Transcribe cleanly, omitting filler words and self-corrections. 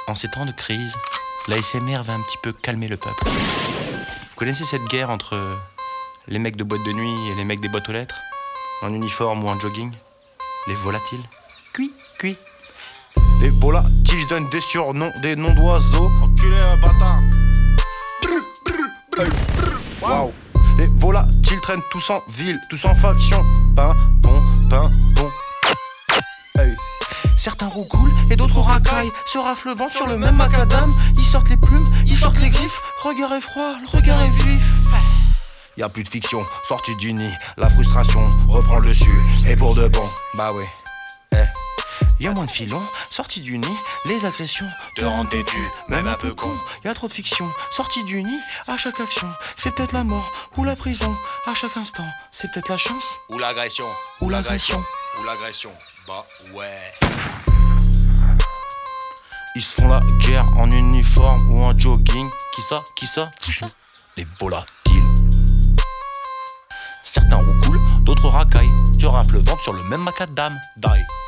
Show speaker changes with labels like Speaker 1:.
Speaker 1: En ces temps de crise, l'ASMR va un petit peu calmer le peuple. Vous connaissez cette guerre entre les mecs de boîte de nuit et les mecs des boîtes aux lettres, en uniforme ou en jogging? Les volatiles. Cui, cui.
Speaker 2: Les volatiles donnent des surnoms, des noms d'oiseaux.
Speaker 3: Enculé, bâtard.
Speaker 2: Waouh. Les volatiles traînent tous en ville, tous en faction. Pain, bon. Hey.
Speaker 1: Certains roucoulent et d'autres racaillent, se raflent le ventre sur le même macadam. Ils sortent les plumes, ils sortent les griffes. Regard est froid, le regard est vif.
Speaker 2: Y a plus de fiction, sortie du nid. La frustration reprend le dessus. Et pour de bon, bah ouais.
Speaker 1: Y a moins de filons, sortis du nid, les agressions te rendent têtu, même un peu con. Y a trop de fiction, sortis du nid, à chaque action, c'est peut-être la mort ou la prison. À chaque instant, c'est peut-être la chance
Speaker 2: Ou l'agression,
Speaker 1: ou l'agression.
Speaker 2: ou l'agression, bah ouais.
Speaker 1: Ils se font la guerre en uniforme ou en jogging. Qui ça Les volatiles. Certains roucoulent, d'autres racaillent, se raflent le ventre sur le même macadam. Die.